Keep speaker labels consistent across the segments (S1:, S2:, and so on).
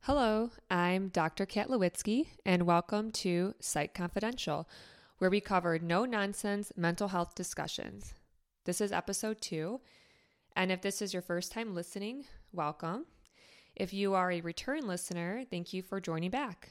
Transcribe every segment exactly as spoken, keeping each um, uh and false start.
S1: Hello, I'm Doctor Katlowitsky, and welcome to Psych Confidential, where we cover no-nonsense mental health discussions. This is episode two, and if this is your first time listening, welcome. If you are a return listener, thank you for joining back.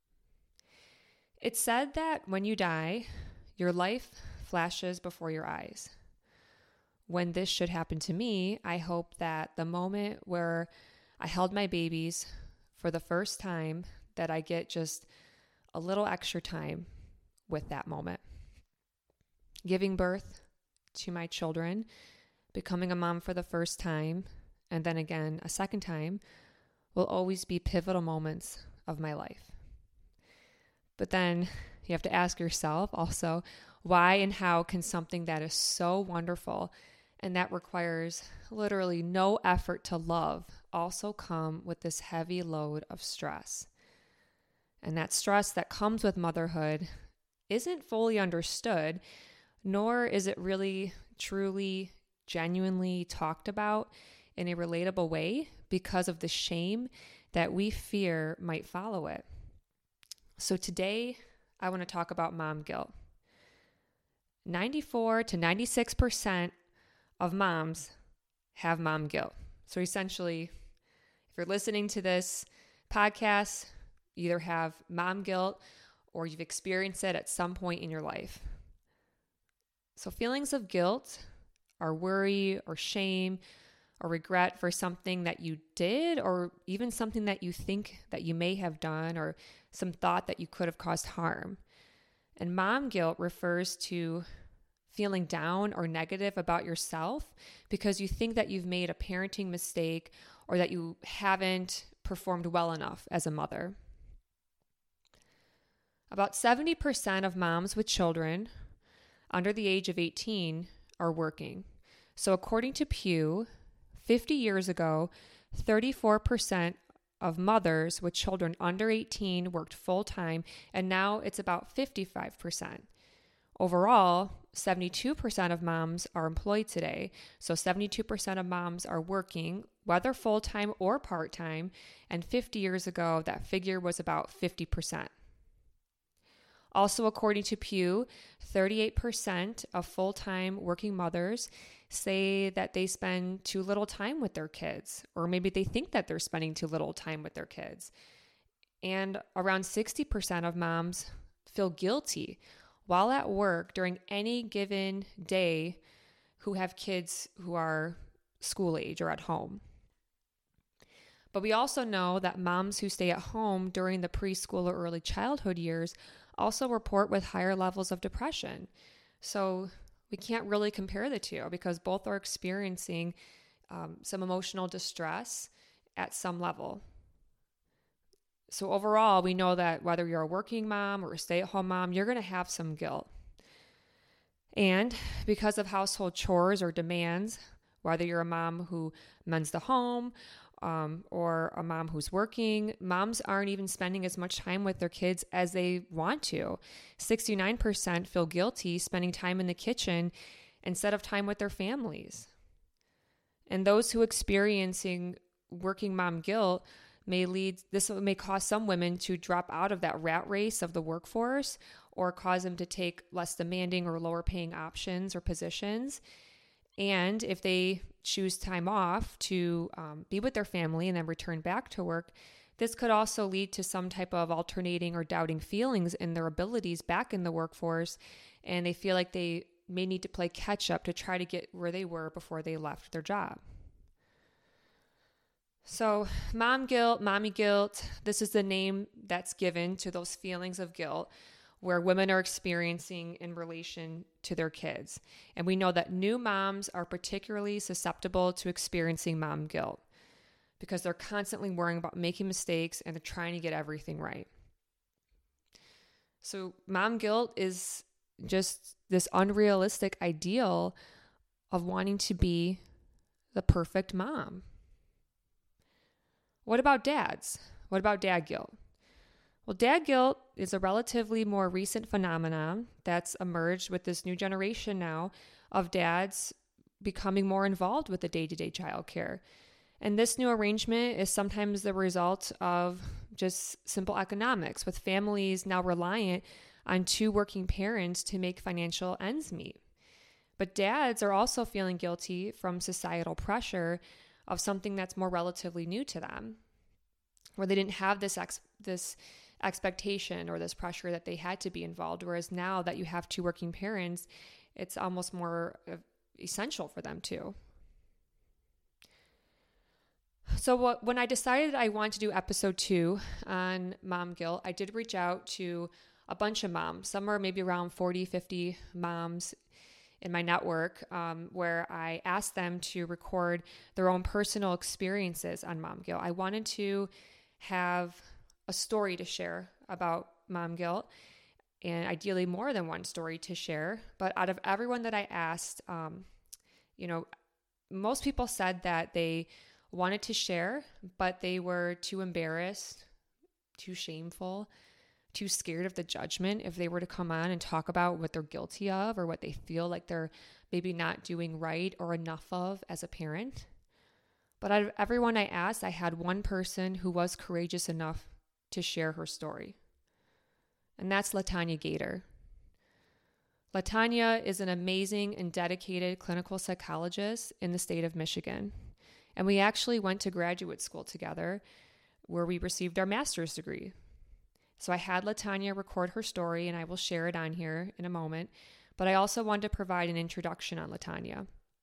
S1: It's said that when you die, your life flashes before your eyes. When this should happen to me, I hope that the moment where I held my babies for the first time, that I get just a little extra time with that moment. Giving birth to my children, becoming a mom for the first time, and then again a second time, will always be pivotal moments of my life. But then you have to ask yourself also, why and how can something that is so wonderful and that requires literally no effort to love also come with this heavy load of stress? And that stress that comes with motherhood isn't fully understood, nor is it really, truly, genuinely talked about in a relatable way because of the shame that we fear might follow it. So today, I want to talk about mom guilt. ninety-four to ninety-six percent of moms have mom guilt. So essentially, if you're listening to this podcast, you either have mom guilt or you've experienced it at some point in your life. So feelings of guilt are worry or shame or regret for something that you did or even something that you think that you may have done or some thought that you could have caused harm. And mom guilt refers to feeling down or negative about yourself because you think that you've made a parenting mistake or that you haven't performed well enough as a mother. About seventy percent of moms with children under the age of eighteen are working. So according to Pew, fifty years ago, thirty-four percent of mothers with children under eighteen worked full-time, and now it's about fifty-five percent. Overall, seventy-two percent of moms are employed today. So seventy-two percent of moms are working, whether full-time or part-time, and fifty years ago, that figure was about fifty percent. Also, according to Pew, thirty-eight percent of full-time working mothers say that they spend too little time with their kids, or maybe they think that they're spending too little time with their kids. And around sixty percent of moms feel guilty while at work during any given day who have kids who are school age or at home. But we also know that moms who stay at home during the preschool or early childhood years also report with higher levels of depression. So we can't really compare the two because both are experiencing um, some emotional distress at some level. So overall, we know that whether you're a working mom or a stay-at-home mom, you're going to have some guilt. And because of household chores or demands, whether you're a mom who mends the home um, or a mom who's working, moms aren't even spending as much time with their kids as they want to. sixty-nine percent feel guilty spending time in the kitchen instead of time with their families. And those who are experiencing working mom guilt may lead, this may cause some women to drop out of that rat race of the workforce or cause them to take less demanding or lower paying options or positions. And if they choose time off to um, be with their family and then return back to work, this could also lead to some type of alternating or doubting feelings in their abilities back in the workforce. And they feel like they may need to play catch up to try to get where they were before they left their job. So mom guilt, mommy guilt, this is the name that's given to those feelings of guilt where women are experiencing in relation to their kids. And we know that new moms are particularly susceptible to experiencing mom guilt because they're constantly worrying about making mistakes and they're trying to get everything right. So mom guilt is just this unrealistic ideal of wanting to be the perfect mom. What about dads? What about dad guilt? Well, dad guilt is a relatively more recent phenomenon that's emerged with this new generation now of dads becoming more involved with the day-to-day childcare. And this new arrangement is sometimes the result of just simple economics, with families now reliant on two working parents to make financial ends meet. But dads are also feeling guilty from societal pressure of something that's more relatively new to them, where they didn't have this ex- this expectation or this pressure that they had to be involved. Whereas now that you have two working parents, it's almost more uh, essential for them too. So what, when I decided I wanted to do episode two on mom guilt, I did reach out to a bunch of moms, somewhere maybe around forty, fifty moms in my network, um, where I asked them to record their own personal experiences on mom guilt. I wanted to have a story to share about mom guilt, and ideally more than one story to share. But out of everyone that I asked, um, you know, most people said that they wanted to share, but they were too embarrassed, too shameful, too scared of the judgment if they were to come on and talk about what they're guilty of or what they feel like they're maybe not doing right or enough of as a parent. But out of everyone I asked, I had one person who was courageous enough to share her story. And that's LaTanya Gator. LaTanya is an amazing and dedicated clinical psychologist in the state of Michigan. And we actually went to graduate school together where we received our master's degree. So I had LaTanya record her story, and I will share it on here in a moment. But I also wanted to provide an introduction on LaTanya.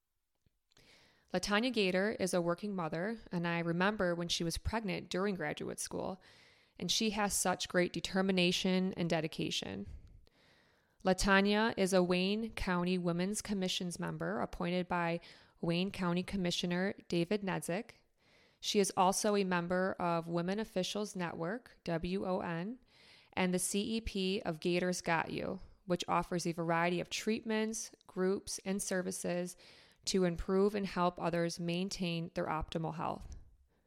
S1: LaTanya Gator is a working mother, and I remember when she was pregnant during graduate school, and she has such great determination and dedication. LaTanya is a Wayne County Women's Commissions member appointed by Wayne County Commissioner David Nedzik. She is also a member of Women Officials Network, W O N, and the C E P of Gators Got You, which offers a variety of treatments, groups, and services to improve and help others maintain their optimal health.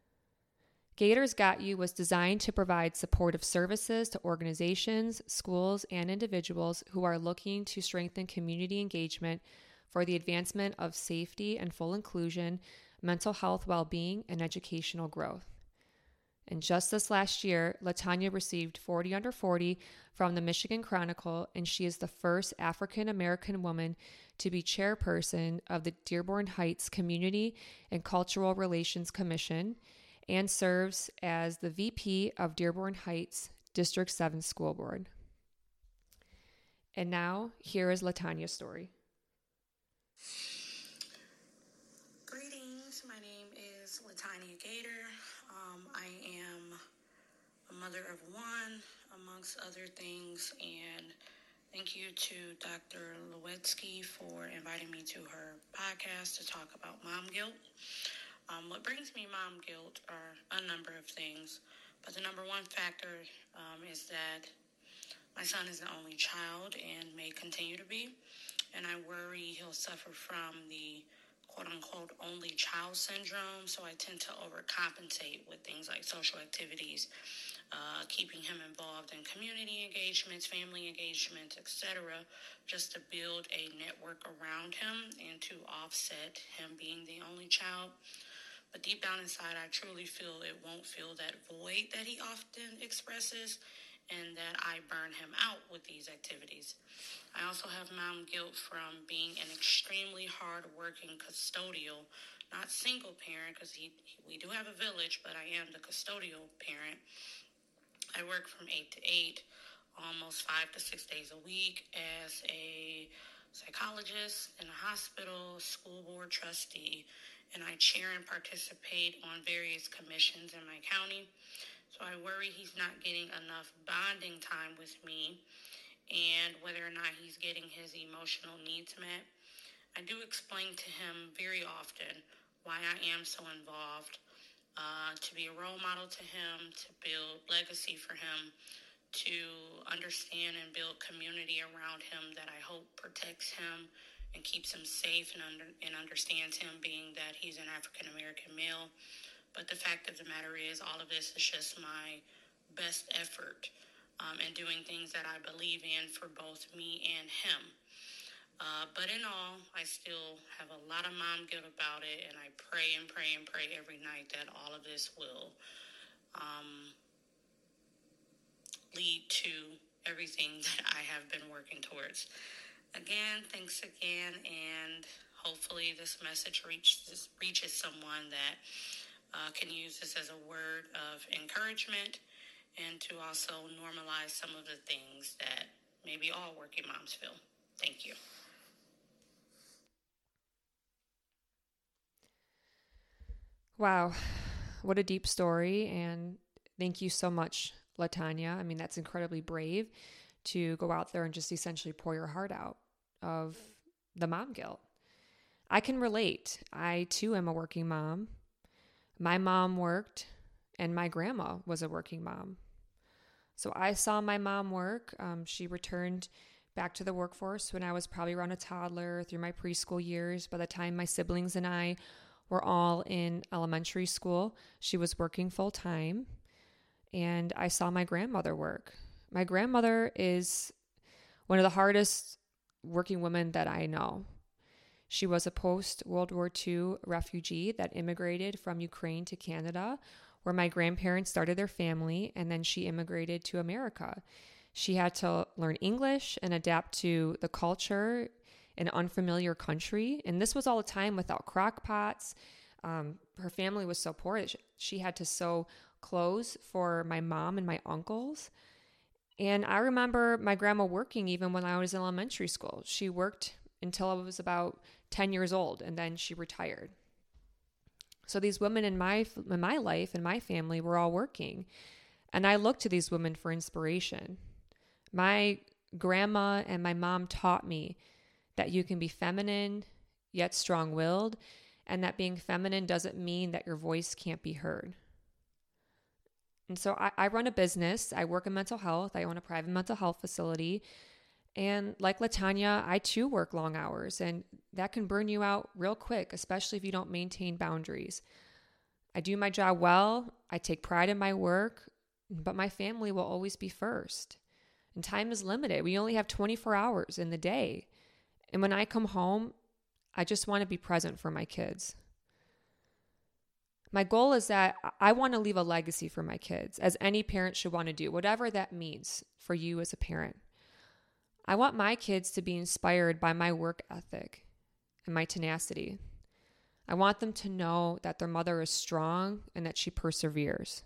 S1: Gators Got You was designed to provide supportive services to organizations, schools, and individuals who are looking to strengthen community engagement for the advancement of safety and full inclusion, mental health well-being, and educational growth. And just this last year, LaTanya received forty under forty from the Michigan Chronicle, and she is the first African-American woman to be chairperson of the Dearborn Heights Community and Cultural Relations Commission and serves as the V P of Dearborn Heights District seven School Board. And now, here is LaTanya's story.
S2: Greetings, my name is LaTanya Gator. Um, I am a mother of one, amongst other things, and thank you to Doctor Lewetsky for inviting me to her podcast to talk about mom guilt. Um, what brings me mom guilt are a number of things, but the number one factor um, is that my son is the only child and may continue to be, and I worry he'll suffer from the quote-unquote only child syndrome, so I tend to overcompensate with things like social activities, uh, keeping him involved in community engagements, family engagements, et cetera, just to build a network around him and to offset him being the only child. But deep down inside, I truly feel it won't fill that void that he often expresses, and that I burn him out with these activities. I also have mom guilt from being an extremely hard-working custodial, not single parent, because he, he, we do have a village, but I am the custodial parent. I work from eight to eight, almost five to six days a week as a psychologist in a hospital, school board trustee, and I chair and participate on various commissions in my county. So I worry he's not getting enough bonding time with me and whether or not he's getting his emotional needs met. I do explain to him very often why I am so involved, uh, to be a role model to him, to build legacy for him, to understand and build community around him that I hope protects him and keeps him safe and, under, and understands him being that he's an African-American male. But the fact of the matter is, all of this is just my best effort um, in doing things that I believe in for both me and him. Uh, but in all, I still have a lot of mom guilt about it, and I pray and pray and pray every night that all of this will um, lead to everything that I have been working towards. Again, thanks again, and hopefully this message reaches reaches someone that uh, can use this as a word of encouragement, and to also normalize some of the things that maybe all working moms feel. Thank you.
S1: Wow, what a deep story, and thank you so much, LaTanya. I mean, that's incredibly brave to go out there and just essentially pour your heart out of the mom guilt. I can relate. I too am a working mom. My mom worked, and my grandma was a working mom. So I saw my mom work. Um, she returned back to the workforce when I was probably around a toddler through my preschool years. By the time my siblings and I were all in elementary school, she was working full time. And I saw my grandmother work. My grandmother is one of the hardest working women that I know. She was a post-World War Two refugee that immigrated from Ukraine to Canada, where my grandparents started their family, and then she immigrated to America. She had to learn English and adapt to the culture in an unfamiliar country, and this was all the time without crock pots. Um, her family was so poor that she had to sew clothes for my mom and my uncles. And I remember my grandma working even when I was in elementary school. She worked until I was about ten years old, and then she retired. So these women in my in my life and my family were all working, and I looked to these women for inspiration. My grandma and my mom taught me that you can be feminine yet strong-willed, and that being feminine doesn't mean that your voice can't be heard. And so I, I run a business. I work in mental health. I own a private mental health facility. And like LaTanya, I too work long hours, and that can burn you out real quick, especially if you don't maintain boundaries. I do my job well. I take pride in my work, but my family will always be first. And time is limited. We only have twenty-four hours in the day. And when I come home, I just want to be present for my kids. My goal is that I want to leave a legacy for my kids, as any parent should want to do, whatever that means for you as a parent. I want my kids to be inspired by my work ethic and my tenacity. I want them to know that their mother is strong and that she perseveres.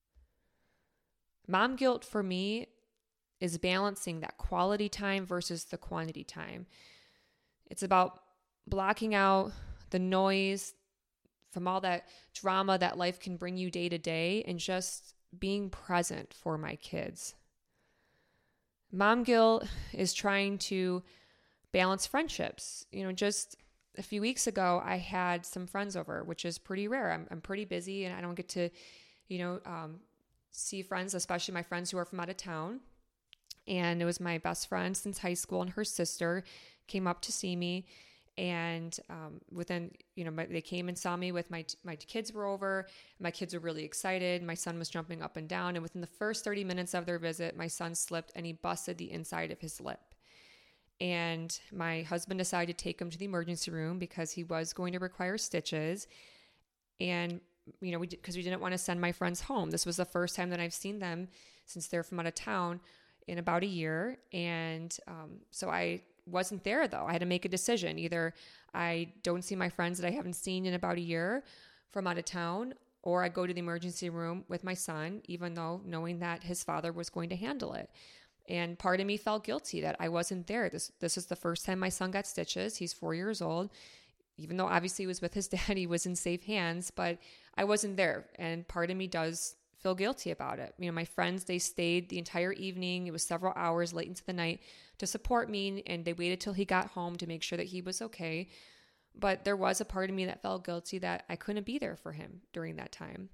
S1: Mom guilt for me is balancing that quality time versus the quantity time. It's about blocking out the noise from all that drama that life can bring you day to day and just being present for my kids. Mom guilt is trying to balance friendships. You know, just a few weeks ago, I had some friends over, which is pretty rare. I'm I'm pretty busy and I don't get to, you know, um, see friends, especially my friends who are from out of town. And it was my best friend since high school, and her sister came up to see me. And um, within, you know, my, they came and saw me with my my kids were over. My kids were really excited. My son was jumping up and down. And within the first thirty minutes of their visit, my son slipped and he busted the inside of his lip. And my husband decided to take him to the emergency room because he was going to require stitches. And, you know, we because we didn't want to send my friends home. This was the first time that I've seen them since they're from out of town in about a year. And um, so I wasn't there though. I had to make a decision. Either I don't see my friends that I haven't seen in about a year from out of town, or I go to the emergency room with my son, even though knowing that his father was going to handle it. And part of me felt guilty that I wasn't there. This this is the first time my son got stitches. He's four years old. Even though obviously he was with his dad, he was in safe hands, but I wasn't there. And part of me does feel guilty about it. You know, my friends, they stayed the entire evening. It was several hours late into the night to support me, and they waited till he got home to make sure that he was okay. But there was a part of me that felt guilty that I couldn't be there for him during that time.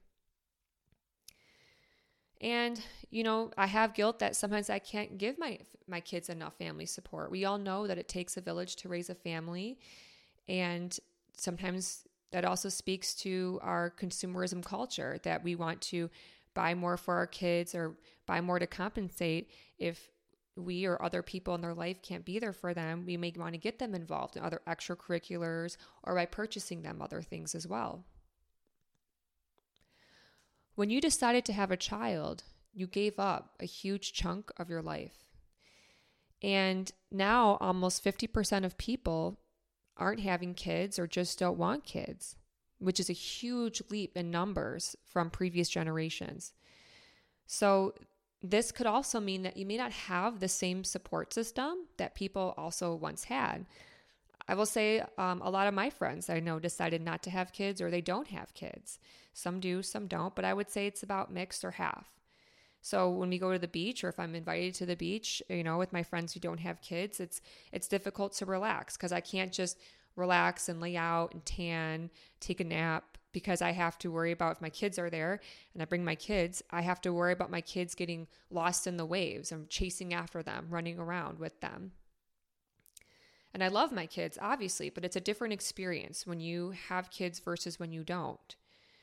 S1: And, you know, I have guilt that sometimes I can't give my my kids enough family support. We all know that it takes a village to raise a family. And sometimes that also speaks to our consumerism culture, that we want to buy more for our kids or buy more to compensate if we or other people in their life can't be there for them, we may want to get them involved in other extracurriculars or by purchasing them other things as well. When you decided to have a child, you gave up a huge chunk of your life. And now almost fifty percent of people aren't having kids or just don't want kids, which is a huge leap in numbers from previous generations. So this could also mean that you may not have the same support system that people also once had. I will say um, a lot of my friends I know decided not to have kids or they don't have kids. Some do, some don't, but I would say it's about mixed or half. So when we go to the beach or if I'm invited to the beach, you know, with my friends who don't have kids, it's it's difficult to relax because I can't just relax and lay out and tan, take a nap because I have to worry about if my kids are there and I bring my kids, I have to worry about my kids getting lost in the waves. I'm chasing after them, running around with them. And I love my kids, obviously, but it's a different experience when you have kids versus when you don't.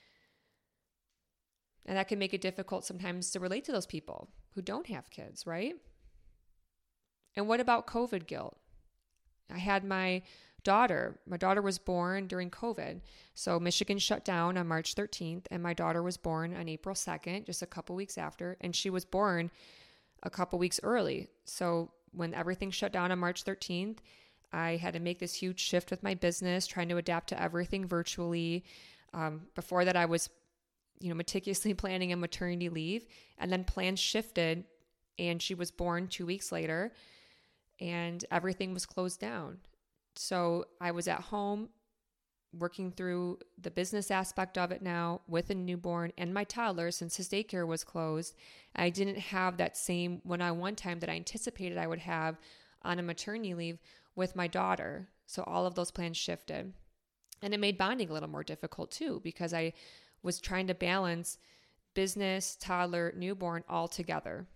S1: And that can make it difficult sometimes to relate to those people who don't have kids, right? And what about COVID guilt? I had my daughter. My daughter was born during COVID. So Michigan shut down on March thirteenth, and my daughter was born on April second, just a couple weeks after. And she was born a couple weeks early. So when everything shut down on March thirteenth, I had to make this huge shift with my business, trying to adapt to everything virtually. Um, before that, I was you know, meticulously planning a maternity leave, and then plans shifted and she was born two weeks later and everything was closed down. So I was at home working through the business aspect of it now with a newborn and my toddler since his daycare was closed. I didn't have that same one-on-one time that I anticipated I would have on a maternity leave with my daughter. So all of those plans shifted. And it made bonding a little more difficult too, because I was trying to balance business, toddler, newborn all together.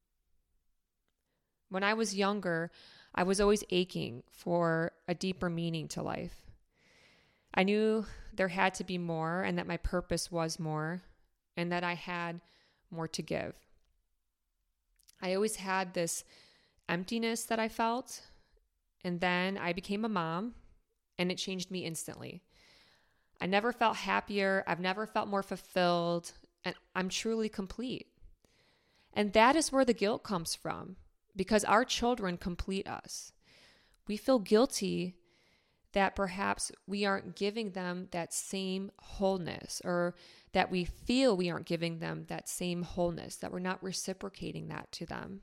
S1: When I was younger, I was always aching for a deeper meaning to life. I knew there had to be more and that my purpose was more and that I had more to give. I always had this emptiness that I felt, and then I became a mom and it changed me instantly. I never felt happier. I've never felt more fulfilled, and I'm truly complete. And that is where the guilt comes from, because our children complete us. We feel guilty that perhaps we aren't giving them that same wholeness, or that we feel we aren't giving them that same wholeness, that we're not reciprocating that to them.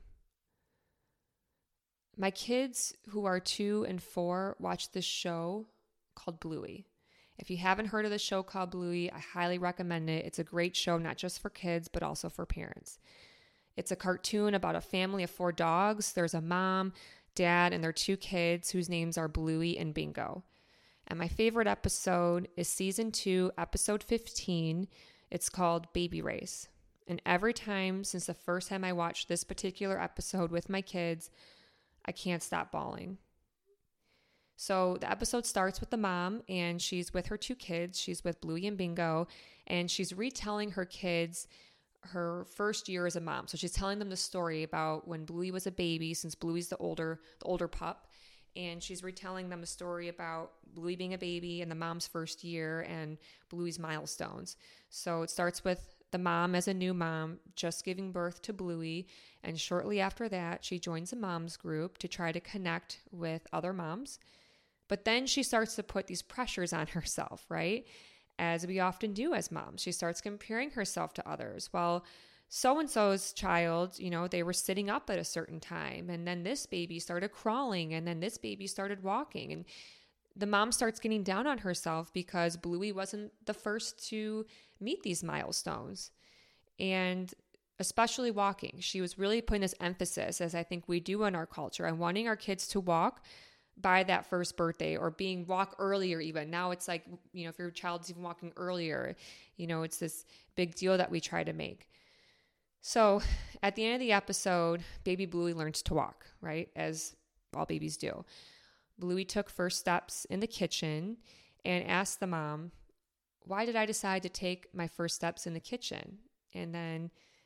S1: My kids who are two and four watch this show called Bluey. If you haven't heard of the show called Bluey, I highly recommend it. It's a great show, not just for kids, but also for parents. It's a cartoon about a family of four dogs. There's a mom, dad, and their two kids whose names are Bluey and Bingo. And my favorite episode is season two, episode fifteen. It's called Baby Race. And every time since the first time I watched this particular episode with my kids, I can't stop bawling. So the episode starts with the mom, and she's with her two kids. She's with Bluey and Bingo, and she's retelling her kids her first year as a mom. So she's telling them the story about when Bluey was a baby, since Bluey's the older, the older pup, and she's retelling them a story about Bluey being a baby and the mom's first year and Bluey's milestones. So it starts with the mom as a new mom just giving birth to Bluey, and shortly after that, she joins a mom's group to try to connect with other moms. But then she starts to put these pressures on herself, right? As we often do as moms. She starts comparing herself to others. Well, so-and-so's child, you know, they were sitting up at a certain time, and then this baby started crawling, and then this baby started walking. And the mom starts getting down on herself because Bluey wasn't the first to meet these milestones. And especially walking. She was really putting this emphasis, as I think we do in our culture, on wanting our kids to walk by that first birthday, or being walk earlier even. Now it's like, you know, if your child's even walking earlier, you know, it's this big deal that we try to make. So at the end of the episode, baby Bluey learns to walk, right? As all babies do. Bluey took first steps in the kitchen and asked the mom, why did I decide to take my first steps in the kitchen? And then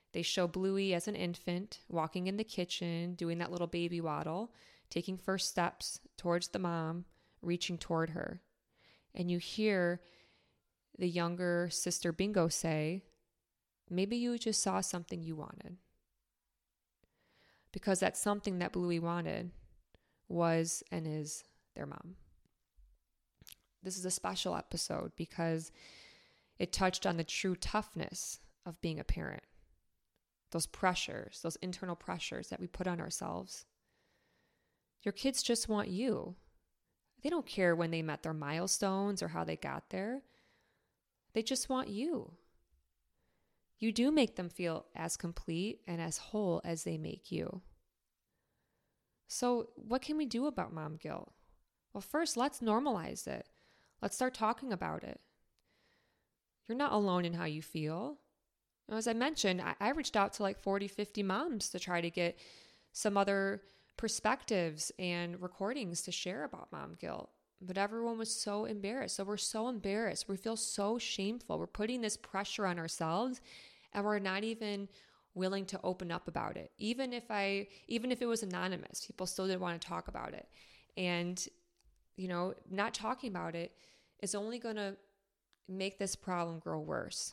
S1: They show Bluey as an infant, walking in the kitchen, doing that little baby waddle, taking first steps towards the mom, reaching toward her. And you hear the younger sister Bingo say, maybe you just saw something you wanted. Because that something that Bluey wanted was and is their mom. This is a special episode because it touched on the true toughness of being a parent. Those pressures, those internal pressures that we put on ourselves. Your kids just want you. They don't care when they met their milestones or how they got there. They just want you. You do make them feel as complete and as whole as they make you. So what can we do about mom guilt? Well, first, let's normalize it. Let's start talking about it. You're not alone in how you feel. As I mentioned, I, I reached out to like forty, fifty moms to try to get some other perspectives and recordings to share about mom guilt. But everyone was so embarrassed. So we're so embarrassed. We feel so shameful. We're putting this pressure on ourselves and we're not even willing to open up about it. Even if I, even if it was anonymous, people still didn't want to talk about it. And, you know, not talking about it is only going to make this problem grow worse.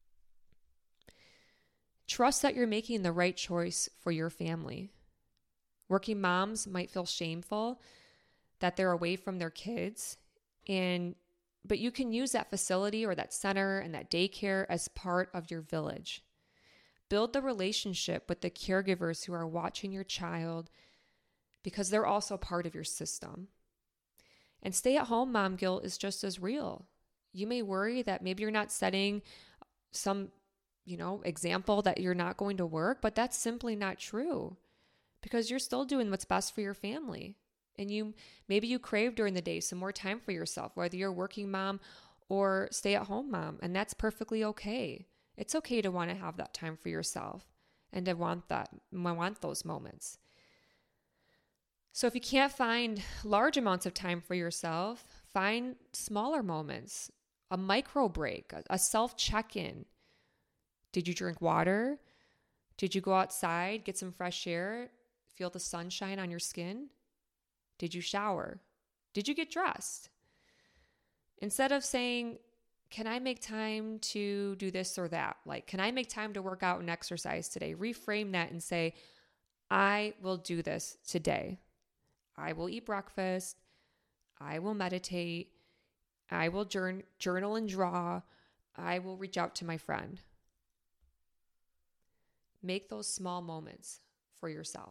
S1: Trust that you're making the right choice for your family. Working moms might feel shameful that they're away from their kids, and but you can use that facility or that center and that daycare as part of your village. Build the relationship with the caregivers who are watching your child because they're also part of your system. And stay-at-home mom guilt is just as real. You may worry that maybe you're not setting some, you know, example that you're not going to work, but that's simply not true because you're still doing what's best for your family. And you maybe you crave during the day some more time for yourself, whether you're a working mom or stay-at-home mom, and that's perfectly okay. It's okay to want to have that time for yourself and to want that, want those moments. So if you can't find large amounts of time for yourself, find smaller moments, a micro break, a, a self-check-in. Did you drink water? Did you go outside, get some fresh air, feel the sunshine on your skin? Did you shower? Did you get dressed? Instead of saying, can I make time to do this or that? Like, can I make time to work out and exercise today? Reframe that and say, I will do this today. I will eat breakfast. I will meditate. I will journal, journal and draw. I will reach out to my friend. Make those small moments for yourself.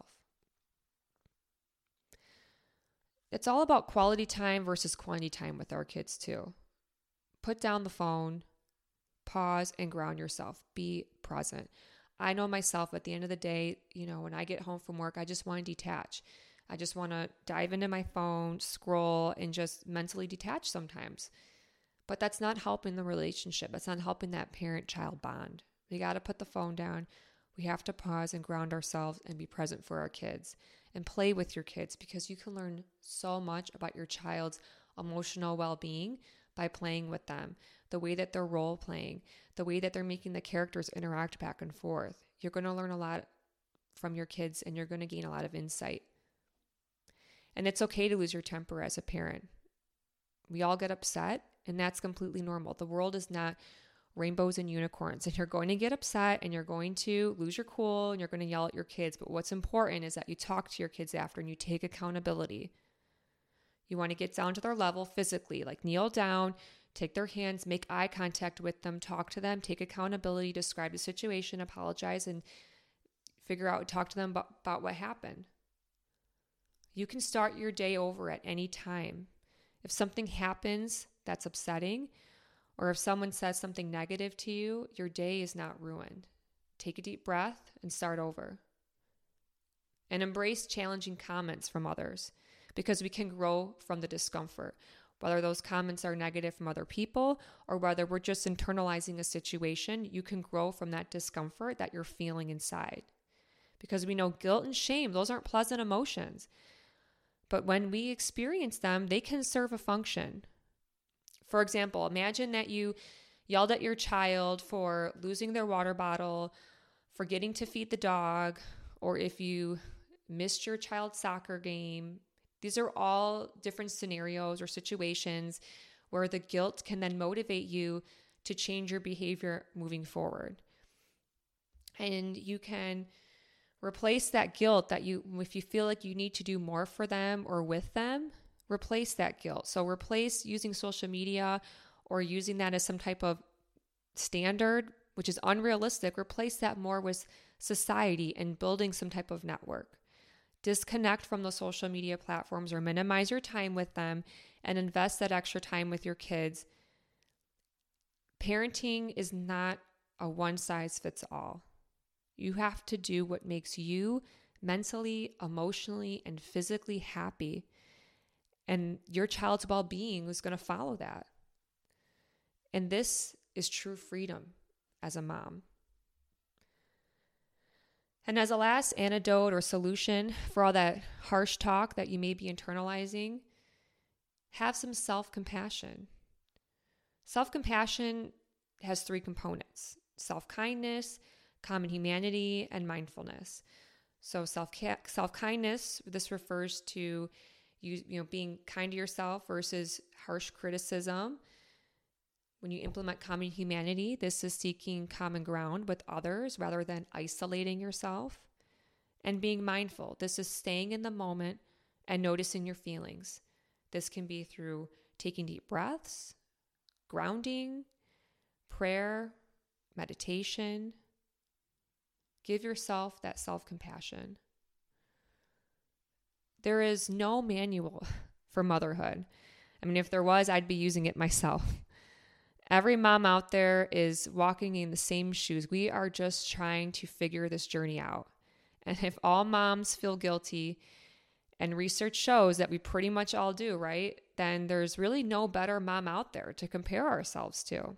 S1: It's all about quality time versus quantity time with our kids too. Put down the phone, pause, and ground yourself. Be present. I know myself at the end of the day, you know, when I get home from work, I just want to detach. I just want to dive into my phone, scroll, and just mentally detach sometimes. But that's not helping the relationship. That's not helping that parent-child bond. We got to put the phone down. We have to pause and ground ourselves and be present for our kids and play with your kids because you can learn so much about your child's emotional well-being by playing with them, the way that they're role-playing, the way that they're making the characters interact back and forth. You're going to learn a lot from your kids and you're going to gain a lot of insight. And it's okay to lose your temper as a parent. We all get upset, and that's completely normal. The world is not rainbows and unicorns, and you're going to get upset and you're going to lose your cool and you're going to yell at your kids. But what's important is that you talk to your kids after and you take accountability. You want to get down to their level physically, like kneel down, take their hands, make eye contact with them, talk to them, take accountability, describe the situation, apologize, and figure out, talk to them about, about what happened. You can start your day over at any time. If something happens that's upsetting, or if someone says something negative to you, your day is not ruined. Take a deep breath and start over. And embrace challenging comments from others because we can grow from the discomfort, whether those comments are negative from other people or whether we're just internalizing a situation. You can grow from that discomfort that you're feeling inside because we know guilt and shame, those aren't pleasant emotions. But when we experience them, they can serve a function. For example, imagine that you yelled at your child for losing their water bottle, forgetting to feed the dog, or if you missed your child's soccer game. These are all different scenarios or situations where the guilt can then motivate you to change your behavior moving forward. And you can replace that guilt that you, if you feel like you need to do more for them or with them, replace that guilt. So replace using social media or using that as some type of standard, which is unrealistic. Replace that more with society and building some type of network. Disconnect from the social media platforms or minimize your time with them and invest that extra time with your kids. Parenting is not a one size fits all. You have to do what makes you mentally, emotionally, and physically happy. And your child's well-being is going to follow that. And this is true freedom as a mom. And as a last antidote or solution for all that harsh talk that you may be internalizing, have some self-compassion. Self-compassion has three components: self-kindness, common humanity, and mindfulness. So self self-kindness, this refers to you, you know, being kind to yourself versus harsh criticism. When you implement common humanity, this is seeking common ground with others rather than isolating yourself. And being mindful, this is staying in the moment and noticing your feelings. This can be through taking deep breaths, grounding, prayer, meditation. Give yourself that self-compassion. There is no manual for motherhood. I mean, if there was, I'd be using it myself. Every mom out there is walking in the same shoes. We are just trying to figure this journey out. And if all moms feel guilty, and research shows that we pretty much all do, right? Then there's really no better mom out there to compare ourselves to.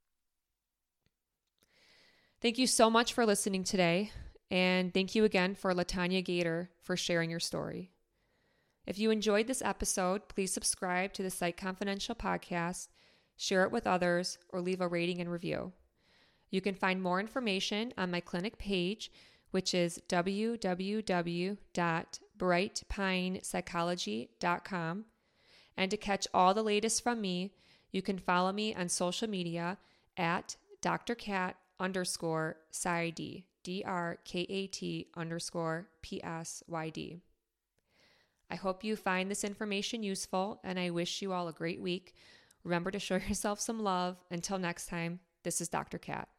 S1: Thank you so much for listening today. And thank you again for LaTanya Gator for sharing your story. If you enjoyed this episode, please subscribe to the Psych Confidential podcast, share it with others, or leave a rating and review. You can find more information on my clinic page, which is w w w dot bright pine psychology dot com. And to catch all the latest from me, you can follow me on social media at drcat underscore psyd, D R K A T underscore P S Y D. I hope you find this information useful, and I wish you all a great week. Remember to show yourself some love. Until next time, this is Doctor Cat.